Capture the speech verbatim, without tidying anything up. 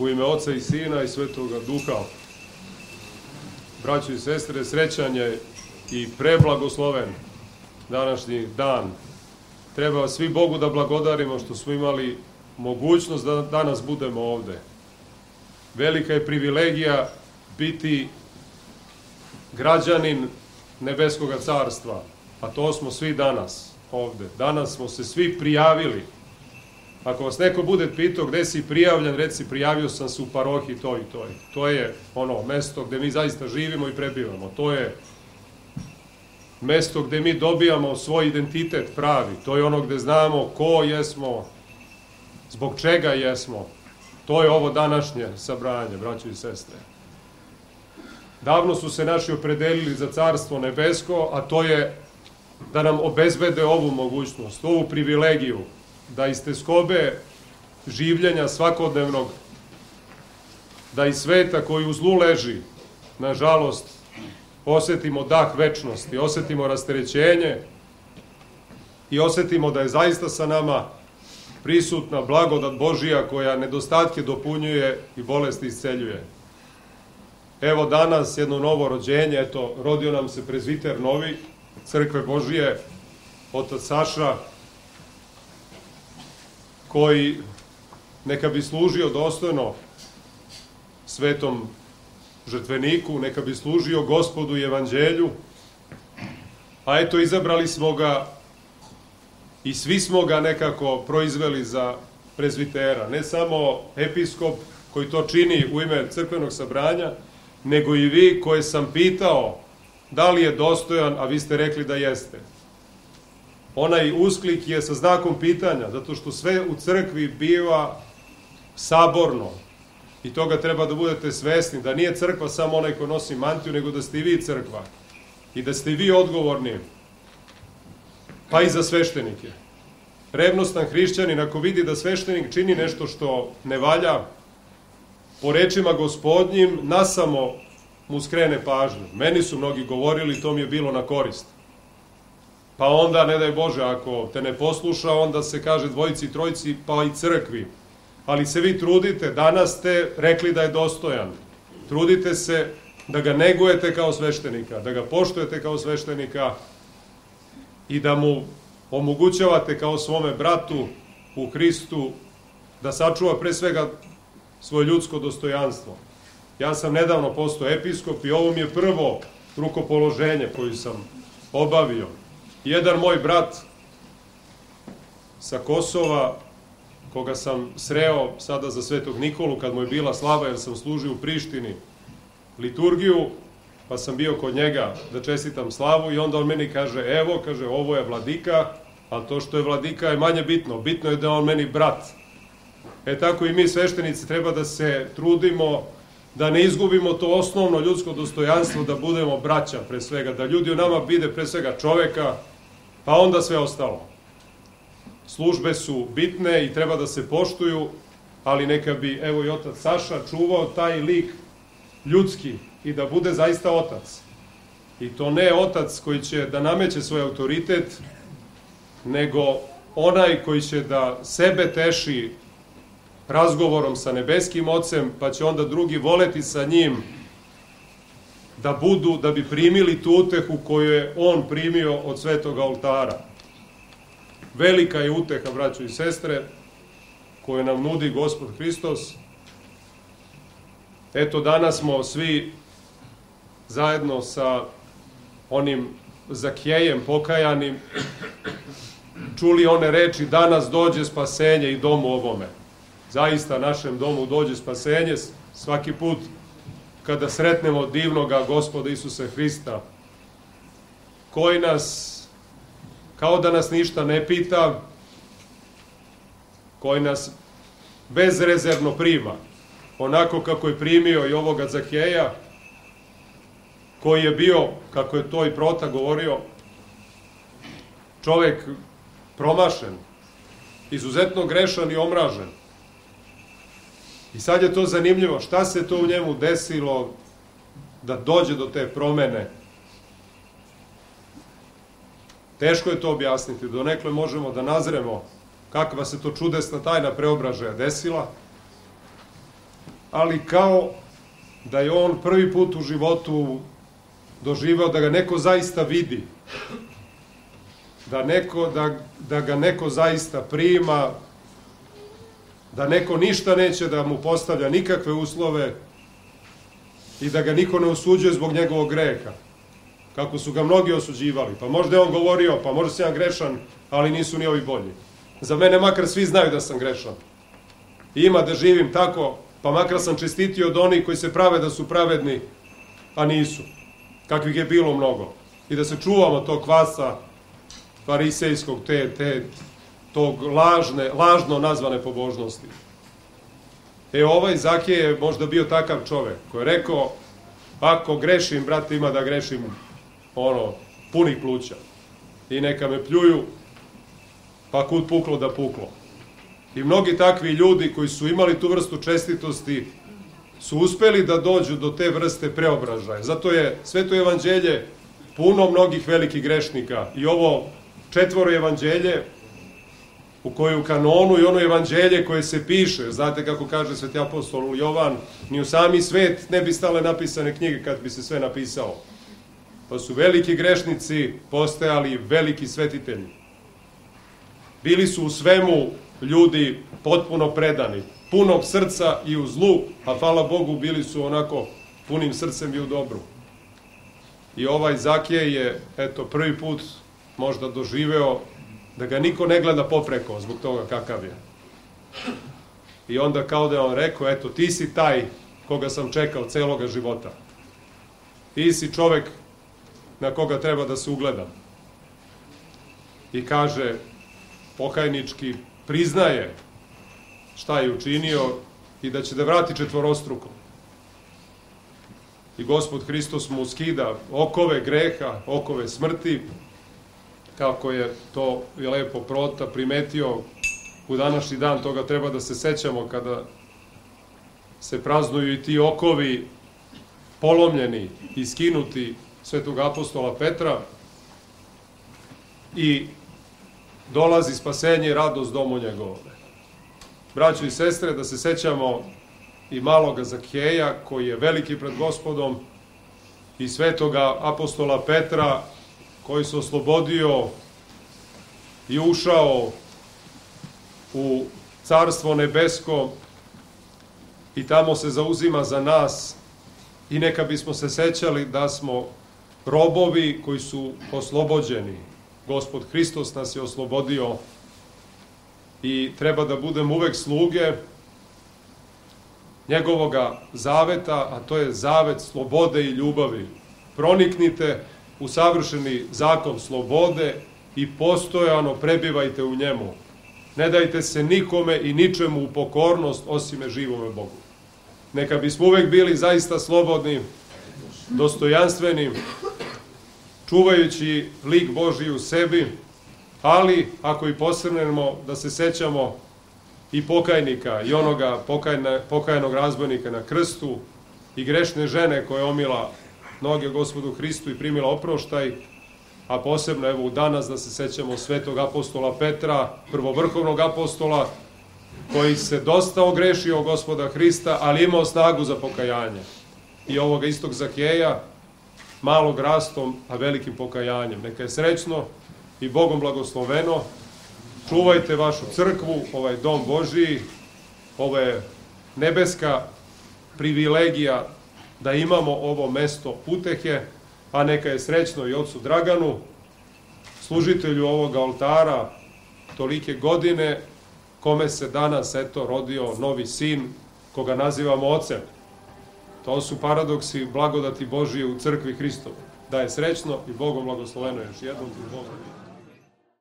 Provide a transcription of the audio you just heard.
U ime Oca i Sina i Svetoga Duha. Braćo i sestre, srećan je i preblagosloven današnji dan. Treba svi Bogu da blagodarimo što smo imali mogućnost da danas budemo ovde. Velika je privilegija biti građanin Nebeskoga carstva, a to smo svi danas ovde. Danas smo se svi prijavili. Ako vas neko bude pitao gde si prijavljen, reci prijavio sam se u parohiji toj i toj. To je ono mesto gde mi zaista živimo i prebivamo. To je mesto gde mi dobijamo svoj identitet pravi. To je ono gde znamo ko jesmo, zbog čega jesmo. To je ovo današnje sabranje, braćo i sestre. Davno su se naši opredelili za Carstvo nebesko, a to je da nam obezbede ovu mogućnost, ovu privilegiju, da iz teskobe življenja svakodnevnog, da iz sveta koji u zlu leži, nažalost, osetimo dah večnosti, osetimo rasterećenje i osetimo da je zaista sa nama prisutna blagodat Božija koja nedostatke dopunjuje i bolesti isceljuje. Evo danas jedno novo rođenje, eto, rodio nam se prezviter novi, Crkve Božije, otac Saša, koji neka bi služio dostojno svetom žrtveniku, neka bi služio Gospodu i Evanđelju, a eto izabrali smo ga i svi smo ga nekako proizveli za prezvitera. Ne samo episkop koji to čini u ime crkvenog sabranja, nego i vi koje sam pitao da li je dostojan, a vi ste rekli da jeste. Onaj usklik je sa znakom pitanja, zato što sve u crkvi biva saborno. I toga treba da budete svesni, da nije crkva samo onaj ko nosi mantiju, nego da ste i vi crkva. I da ste i vi odgovorni, pa i za sveštenike. Revnostan hrišćanin, ako vidi da sveštenik čini nešto što ne valja, po rečima Gospodnjim, nasamo mu skrene pažnju. Meni su mnogi govorili, to mi je bilo na korist. Pa onda, ne daj Bože, ako te ne posluša, onda se kaže dvojici i trojici, pa i crkvi. Ali se vi trudite, danas ste rekli da je dostojan. Trudite se da ga negujete kao sveštenika, da ga poštujete kao sveštenika i da mu omogućavate kao svome bratu u Hristu da sačuva pre svega svoje ljudsko dostojanstvo. Ja sam nedavno postao episkop i ovo mi je prvo rukopoloženje koju sam obavio. Jedan moj brat sa Kosova, koga sam sreo sada za Svetog Nikolu, kad mu je bila slava, jer sam služio u Prištini liturgiju, pa sam bio kod njega da čestitam slavu i onda on meni kaže, evo, kaže, ovo je vladika, ali to što je vladika je manje bitno, bitno je da je on meni brat. E tako i mi sveštenici treba da se trudimo da ne izgubimo to osnovno ljudsko dostojanstvo, da budemo braća pre svega, da ljudi u nama vide pre svega čoveka, pa onda sve ostalo. Službe su bitne i treba da se poštuju, ali neka bi, evo i otac Saša, čuvao taj lik ljudski i da bude zaista otac. I to ne otac koji će da nameće svoj autoritet, nego onaj koji će da sebe teši razgovorom sa nebeskim ocem, pa će onda drugi voleti sa njim da budu, da bi primili tu utehu koju je on primio od svetog oltara. Velika je uteha, braćo i sestre, koju nam nudi Gospod Hristos. Eto, danas smo svi zajedno sa onim Zakijejem pokajanim čuli one reči, danas dođe spasenje i domu ovome. Zaista našem domu dođe spasenje svaki put kada sretnemo divnoga Gospoda Isusa Hrista, koji nas, kao da nas ništa ne pita, koji nas bezrezervno prima, onako kako je primio i ovoga Zakeja, koji je bio, kako je to i Prota govorio, čovek promašen, izuzetno grešan i omražen. I sad je to zanimljivo, šta se to u njemu desilo da dođe do te promene. Teško je to objasniti, donekle možemo da nazremo kakva se to čudesna tajna preobražaja desila, ali kao da je on prvi put u životu doživao da ga neko zaista vidi, da, neko, da, da ga neko zaista prima, da neko ništa neće da mu postavlja nikakve uslove i da ga niko ne osuđuje zbog njegovog greha, kako su ga mnogi osuđivali. Pa možda je on govorio, pa možda sam ja grešan, ali nisu ni ovi bolji. Za mene makar svi znaju da sam grešan. I ima da živim tako, pa makar sam čestitio od onih koji se prave da su pravedni, a nisu. Kakvih je bilo mnogo. I da se čuvamo tog kvasa farisejskog, te, te, tog lažne, lažno nazvane pobožnosti. E, ovaj Zakej je možda bio takav čovek koji je rekao, ako grešim, brate, ima da grešim ono, punih pluća. I neka me pljuju, pa kud puklo da puklo. I mnogi takvi ljudi koji su imali tu vrstu čestitosti su uspeli da dođu do te vrste preobražaja. Zato je Sveto evanđelje puno mnogih velikih grešnika. I ovo četvoro evanđelje u koje u kanonu i ono evanđelje koje se piše, znate kako kaže sveti apostol Jovan, ni u sami svet ne bi stale napisane knjige kad bi se sve napisalo. Pa su veliki grešnici postajali veliki svetitelji. Bili su u svemu ljudi potpuno predani, punog srca i u zlu, a hvala Bogu bili su onako punim srcem i u dobru. I ovaj Zakej je, eto, prvi put možda doživeo da ga niko ne gleda popreko zbog toga kakav je. I onda kao da je on rekao, eto, ti si taj koga sam čekao celoga života. Ti si čovek na koga treba da se ugledam. I kaže, pokajnički, priznaje šta je učinio i da će da vrati četvorostruko. I Gospod Hristos mu skida okove greha, okove smrti, kako je to je lepo Prota primetio u današnji dan, toga treba da se sećamo kada se praznuju i ti okovi polomljeni i skinuti svetog apostola Petra i dolazi spasenje i radost domu njegovome. Braćo i sestre, da se sećamo i maloga Zakeja, koji je veliki pred Gospodom, i svetoga apostola Petra, koji se oslobodio i ušao u Carstvo nebesko i tamo se zauzima za nas, i neka bismo se sećali da smo robovi koji su oslobođeni. Gospod Hristos nas je oslobodio i treba da budemo uvek sluge njegovoga zaveta, a to je zavet slobode i ljubavi. Proniknite u savršeni zakon slobode i postojano prebivajte u njemu. Ne dajte se nikome i ničemu u pokornost osime živome Bogu. Neka bismo uvek bili zaista slobodni, dostojanstveni, čuvajući lik Božji u sebi, ali ako i posrnemo da se sećamo i pokajnika i onoga pokajna, pokajnog razbojnika na krstu i grešne žene koja je omila noge Gospodu Hristu i primila oproštaj, a posebno evo u danas da se sećamo svetog apostola Petra, prvovrhovnog apostola, koji se dosta ogrešio o Gospoda Hrista, ali imao snagu za pokajanje. I ovoga istog Zakeja, malog rastom, a velikim pokajanjem. Neka je srećno i Bogom blagosloveno. Čuvajte vašu crkvu, ovaj dom Božiji, ovo je nebeska privilegija da imamo ovo mesto utehe, a neka je srećno i ocu Draganu, služitelju ovoga oltara, tolike godine, kome se danas, eto, rodio novi sin, koga nazivamo ocem. To su paradoksi blagodati Božije u crkvi Hristovu. Da je srećno i Bogom blagosloveno još jednom.